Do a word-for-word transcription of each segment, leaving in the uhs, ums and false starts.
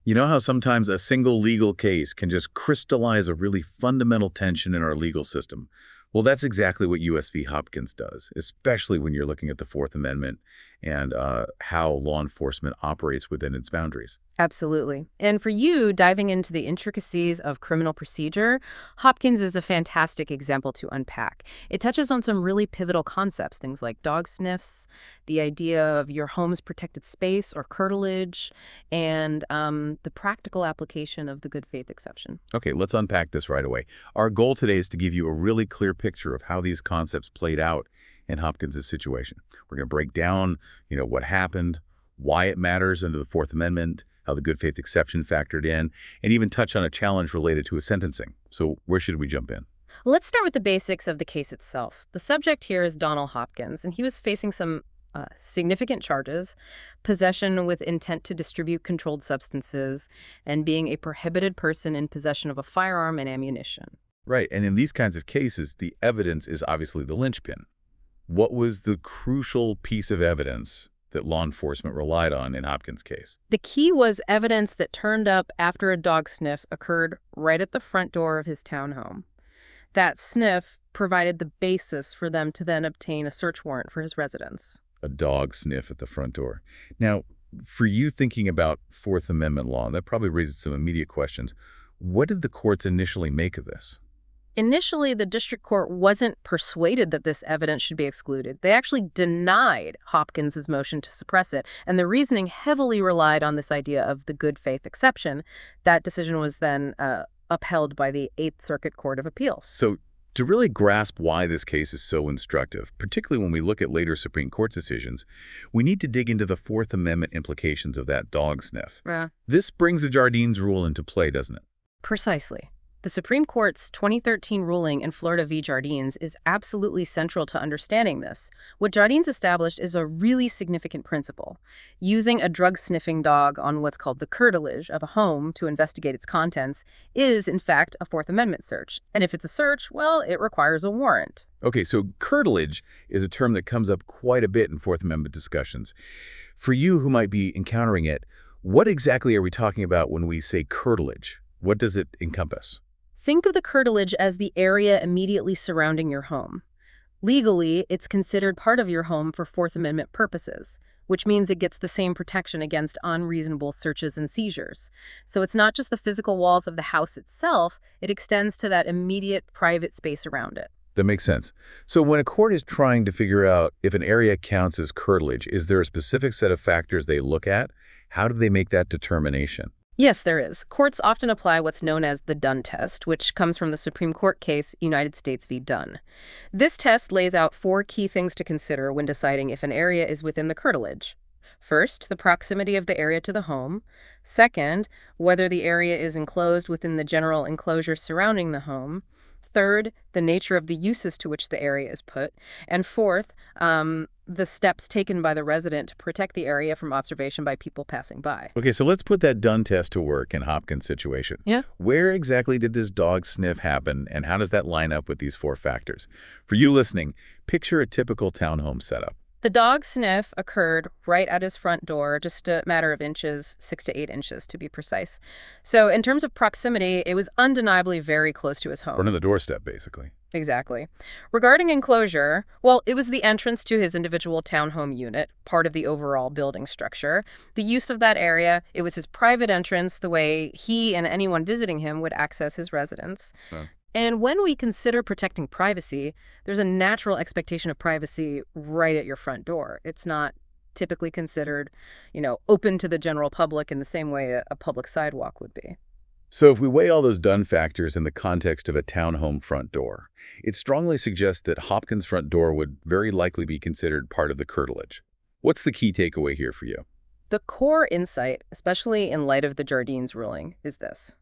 You know how sometimes a single legal case can just crystallize a really fundamental tension in our legal system? Well, that's exactly what U S v. Hopkins does, especially when you're looking at the Fourth Amendment and uh, how law enforcement operates within its boundaries. Absolutely. And for you, diving into the intricacies of criminal procedure, Hopkins is a fantastic example to unpack. It touches on some really pivotal concepts, things like dog sniffs, the idea of your home's protected space or curtilage, and um, the practical application of the good faith exception. Okay, let's unpack this right away. Our goal today is to give you a really clear picture of how these concepts played out in Hopkins' situation. We're going to break down, you know, what happened, why it matters under the Fourth Amendment, how the good faith exception factored in, and even touch on a challenge related to his sentencing. So where should we jump in? Let's start with the basics of the case itself. The subject here is Donald Hopkins, and he was facing some uh, significant charges: possession with intent to distribute controlled substances, and being a prohibited person in possession of a firearm and ammunition. Right, and in these kinds of cases, the evidence is obviously the linchpin. What was the crucial piece of evidence that law enforcement relied on in Hopkins' case? The key was evidence that turned up after a dog sniff occurred right at the front door of his townhome. That sniff provided the basis for them to then obtain a search warrant for his residence. A dog sniff at the front door. Now, for you thinking about Fourth Amendment law, that probably raises some immediate questions. What did the courts initially make of this? Initially, the district court wasn't persuaded that this evidence should be excluded. They actually denied Hopkins' motion to suppress it, and the reasoning heavily relied on this idea of the good faith exception. That decision was then uh, upheld by the Eighth Circuit Court of Appeals. So to really grasp why this case is so instructive, particularly when we look at later Supreme Court decisions, we need to dig into the Fourth Amendment implications of that dog sniff. Yeah. This brings the Jardines rule into play, doesn't it? Precisely. The Supreme Court's twenty thirteen ruling in Florida v. Jardines is absolutely central to understanding this. What Jardines established is a really significant principle. Using a drug-sniffing dog on what's called the curtilage of a home to investigate its contents is, in fact, a Fourth Amendment search. And if it's a search, well, it requires a warrant. Okay, so curtilage is a term that comes up quite a bit in Fourth Amendment discussions. For you who might be encountering it, what exactly are we talking about when we say curtilage? What does it encompass? Think of the curtilage as the area immediately surrounding your home. Legally, it's considered part of your home for Fourth Amendment purposes, which means it gets the same protection against unreasonable searches and seizures. So it's not just the physical walls of the house itself, it extends to that immediate private space around it. That makes sense. So when a court is trying to figure out if an area counts as curtilage, is there a specific set of factors they look at? How do they make that determination? Yes, there is. Courts often apply what's known as the Dunn test, which comes from the Supreme Court case United States v. Dunn. This test lays out four key things to consider when deciding if an area is within the curtilage. First, the proximity of the area to the home. Second, whether the area is enclosed within the general enclosure surrounding the home. Third, the nature of the uses to which the area is put. And fourth, um, the steps taken by the resident to protect the area from observation by people passing by. Okay, so let's put that Dunn test to work in Hopkins' situation. Yeah. Where exactly did this dog sniff happen, and how does that line up with these four factors? For you listening, picture a typical townhome setup. The dog sniff occurred right at his front door, just a matter of inches, six to eight inches to be precise. So in terms of proximity, it was undeniably very close to his home. Or on the doorstep, basically. Exactly. Regarding enclosure, well, it was the entrance to his individual townhome unit, part of the overall building structure. The use of that area, it was his private entrance, the way he and anyone visiting him would access his residence. Huh. And when we consider protecting privacy, there's a natural expectation of privacy right at your front door. It's not typically considered, you know, open to the general public in the same way a, a public sidewalk would be. So if we weigh all those Dunn factors in the context of a townhome front door, it strongly suggests that Hopkins' front door would very likely be considered part of the curtilage. What's the key takeaway here for you? The core insight, especially in light of the Jardines ruling, is this.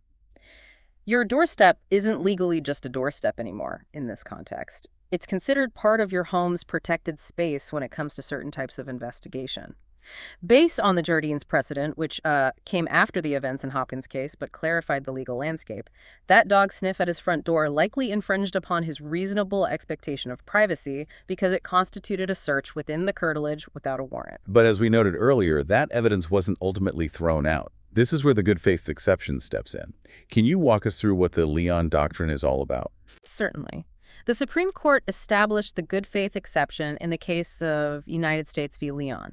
Your doorstep isn't legally just a doorstep anymore in this context. It's considered part of your home's protected space when it comes to certain types of investigation. Based on the Jardines precedent, which uh, came after the events in Hopkins' case but clarified the legal landscape, that dog sniff at his front door likely infringed upon his reasonable expectation of privacy because it constituted a search within the curtilage without a warrant. But as we noted earlier, that evidence wasn't ultimately thrown out. This is where the good faith exception steps in. Can you walk us through what the Leon Doctrine is all about? Certainly. The Supreme Court established the good faith exception in the case of United States v. Leon.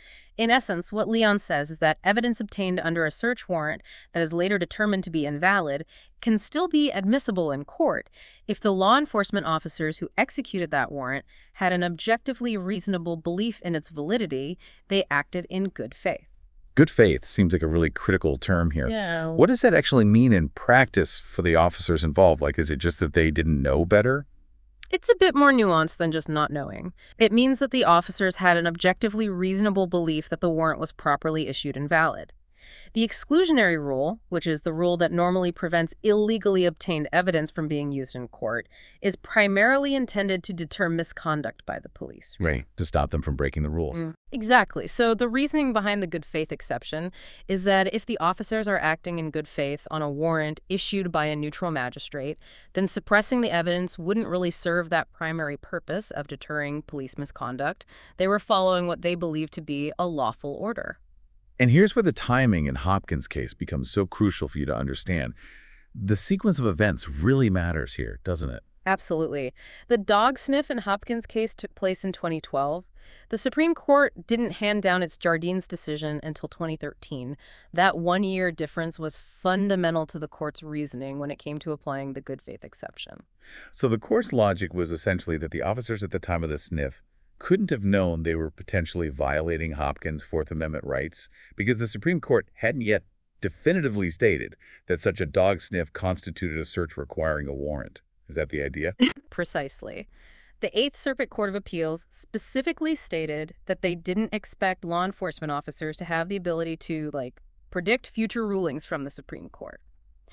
In essence, what Leon says is that evidence obtained under a search warrant that is later determined to be invalid can still be admissible in court if the law enforcement officers who executed that warrant had an objectively reasonable belief in its validity. They acted in good faith. Good faith seems like a really critical term here. Yeah. What does that actually mean in practice for the officers involved? Like, is it just that they didn't know better? It's a bit more nuanced than just not knowing. It means that the officers had an objectively reasonable belief that the warrant was properly issued and valid. The exclusionary rule, which is the rule that normally prevents illegally obtained evidence from being used in court, is primarily intended to deter misconduct by the police. Right. To stop them from breaking the rules. Mm. Exactly. So the reasoning behind the good faith exception is that if the officers are acting in good faith on a warrant issued by a neutral magistrate, then suppressing the evidence wouldn't really serve that primary purpose of deterring police misconduct. They were following what they believed to be a lawful order. And here's where the timing in Hopkins' case becomes so crucial for you to understand. The sequence of events really matters here, doesn't it? Absolutely. The dog sniff in Hopkins' case took place in twenty twelve. The Supreme Court didn't hand down its Jardines decision until twenty thirteen. That one-year difference was fundamental to the court's reasoning when it came to applying the good faith exception. So the court's logic was essentially that the officers at the time of the sniff couldn't have known they were potentially violating Hopkins' Fourth Amendment rights because the Supreme Court hadn't yet definitively stated that such a dog sniff constituted a search requiring a warrant. Is that the idea? Precisely. The Eighth Circuit Court of Appeals specifically stated that they didn't expect law enforcement officers to have the ability to, like, predict future rulings from the Supreme Court.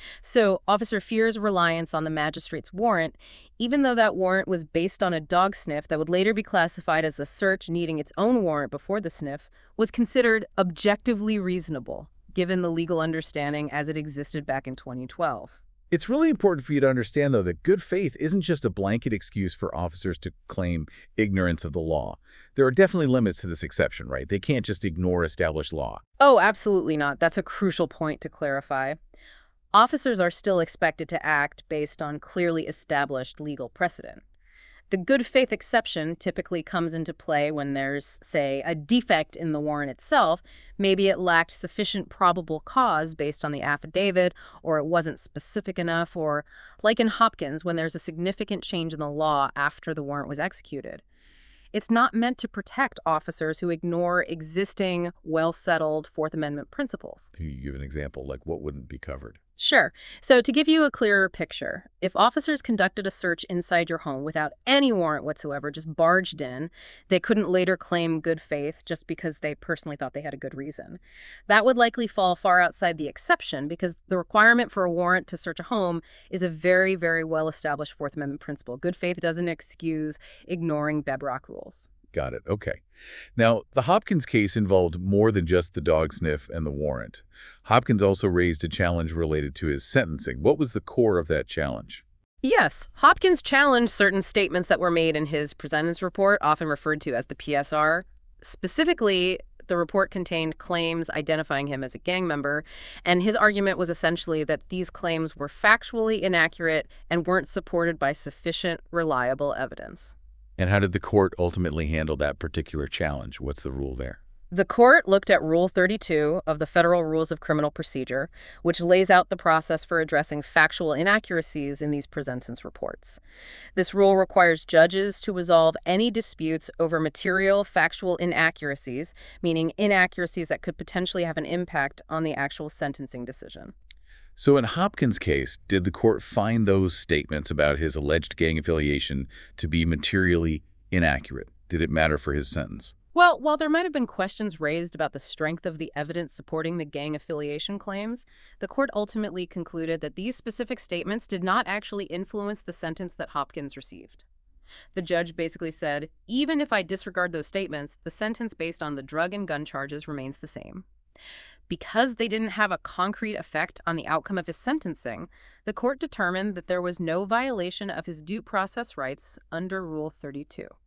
So Officer Feer's reliance on the magistrate's warrant, even though that warrant was based on a dog sniff that would later be classified as a search needing its own warrant before the sniff, was considered objectively reasonable, given the legal understanding as it existed back in twenty twelve. It's really important for you to understand, though, that good faith isn't just a blanket excuse for officers to claim ignorance of the law. There are definitely limits to this exception, right? They can't just ignore established law. Oh, absolutely not. That's a crucial point to clarify. Officers are still expected to act based on clearly established legal precedent. The good faith exception typically comes into play when there's, say, a defect in the warrant itself. Maybe it lacked sufficient probable cause based on the affidavit, or it wasn't specific enough, or, like in Hopkins, when there's a significant change in the law after the warrant was executed. It's not meant to protect officers who ignore existing, well-settled Fourth Amendment principles. Can you give an example? Like, what wouldn't be covered? Sure. So to give you a clearer picture, if officers conducted a search inside your home without any warrant whatsoever, just barged in, they couldn't later claim good faith just because they personally thought they had a good reason. That would likely fall far outside the exception because the requirement for a warrant to search a home is a very, very well-established Fourth Amendment principle. Good faith doesn't excuse ignoring bedrock rules. Got it. Okay. Now, the Hopkins case involved more than just the dog sniff and the warrant. Hopkins also raised a challenge related to his sentencing. What was the core of that challenge? Yes, Hopkins challenged certain statements that were made in his pre-sentence report, often referred to as the P S R. Specifically, the report contained claims identifying him as a gang member, and his argument was essentially that these claims were factually inaccurate and weren't supported by sufficient, reliable evidence. And how did the court ultimately handle that particular challenge? What's the rule there? The court looked at Rule thirty-two of the Federal Rules of Criminal Procedure, which lays out the process for addressing factual inaccuracies in these pre-sentence reports. This rule requires judges to resolve any disputes over material factual inaccuracies, meaning inaccuracies that could potentially have an impact on the actual sentencing decision. So in Hopkins' case, did the court find those statements about his alleged gang affiliation to be materially inaccurate? Did it matter for his sentence? Well, while there might have been questions raised about the strength of the evidence supporting the gang affiliation claims, the court ultimately concluded that these specific statements did not actually influence the sentence that Hopkins received. The judge basically said, even if I disregard those statements, the sentence based on the drug and gun charges remains the same. Because they didn't have a concrete effect on the outcome of his sentencing, the court determined that there was no violation of his due process rights under Rule thirty-two.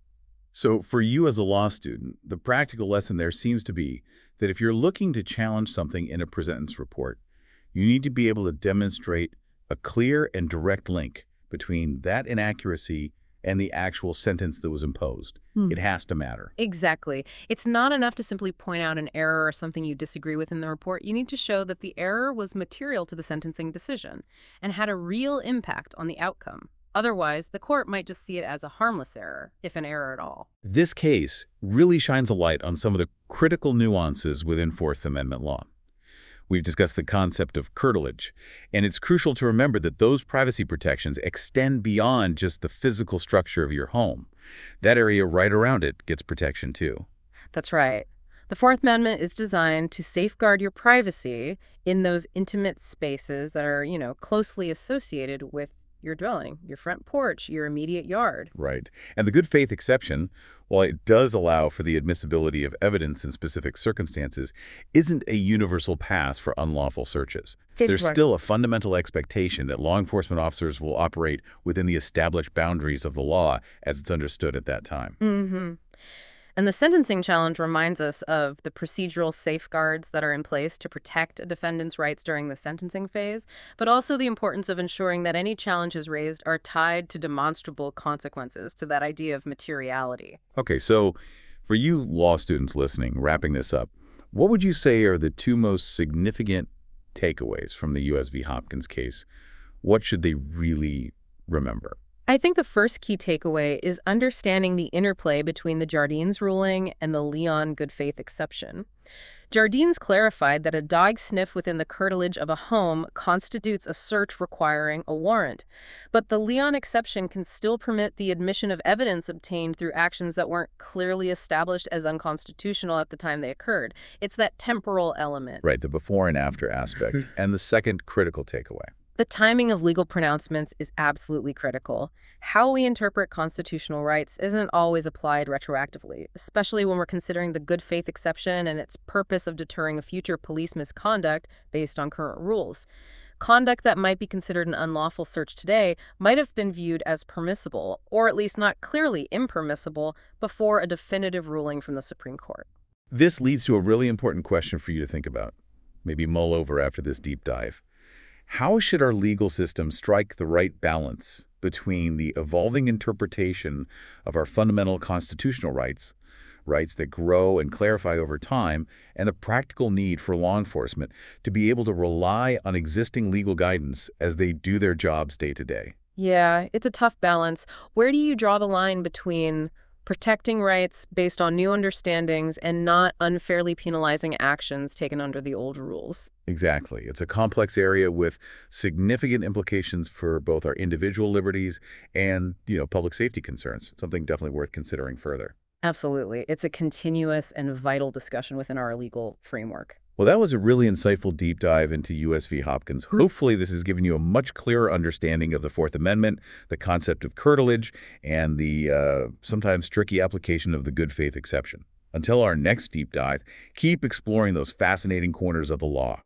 So for you as a law student, the practical lesson there seems to be that if you're looking to challenge something in a presentence report, you need to be able to demonstrate a clear and direct link between that inaccuracy and the actual sentence that was imposed. Hmm. It has to matter. Exactly. It's not enough to simply point out an error or something you disagree with in the report. You need to show that the error was material to the sentencing decision and had a real impact on the outcome. Otherwise, the court might just see it as a harmless error, if an error at all. This case really shines a light on some of the critical nuances within Fourth Amendment law. We've discussed the concept of curtilage, and it's crucial to remember that those privacy protections extend beyond just the physical structure of your home. That area right around it gets protection too. That's right. The Fourth Amendment is designed to safeguard your privacy in those intimate spaces that are, you know, closely associated with your dwelling, your front porch, your immediate yard. Right. And the good faith exception, while it does allow for the admissibility of evidence in specific circumstances, isn't a universal pass for unlawful searches. There's still a fundamental expectation that law enforcement officers will operate within the established boundaries of the law as it's understood at that time. Mm-hmm. And the sentencing challenge reminds us of the procedural safeguards that are in place to protect a defendant's rights during the sentencing phase, but also the importance of ensuring that any challenges raised are tied to demonstrable consequences, to that idea of materiality. Okay, so for you law students listening, wrapping this up, what would you say are the two most significant takeaways from the U S v. Hopkins case? What should they really remember? I think the first key takeaway is understanding the interplay between the Jardines ruling and the Leon good faith exception. Jardines clarified that a dog sniff within the curtilage of a home constitutes a search requiring a warrant, but the Leon exception can still permit the admission of evidence obtained through actions that weren't clearly established as unconstitutional at the time they occurred. It's that temporal element. Right, the before and after aspect. And the second critical takeaway. The timing of legal pronouncements is absolutely critical. How we interpret constitutional rights isn't always applied retroactively, especially when we're considering the good faith exception and its purpose of deterring a future police misconduct based on current rules. Conduct that might be considered an unlawful search today might have been viewed as permissible, or at least not clearly impermissible, before a definitive ruling from the Supreme Court. This leads to a really important question for you to think about, maybe mull over after this deep dive. How should our legal system strike the right balance between the evolving interpretation of our fundamental constitutional rights, rights that grow and clarify over time, and the practical need for law enforcement to be able to rely on existing legal guidance as they do their jobs day to day? Yeah, it's a tough balance. Where do you draw the line between protecting rights based on new understandings and not unfairly penalizing actions taken under the old rules? Exactly. It's a complex area with significant implications for both our individual liberties and, you know, public safety concerns. Something definitely worth considering further. Absolutely. It's a continuous and vital discussion within our legal framework. Well, that was a really insightful deep dive into U S v. Hopkins. Hopefully this has given you a much clearer understanding of the Fourth Amendment, the concept of curtilage, and the uh, sometimes tricky application of the good faith exception. Until our next deep dive, keep exploring those fascinating corners of the law.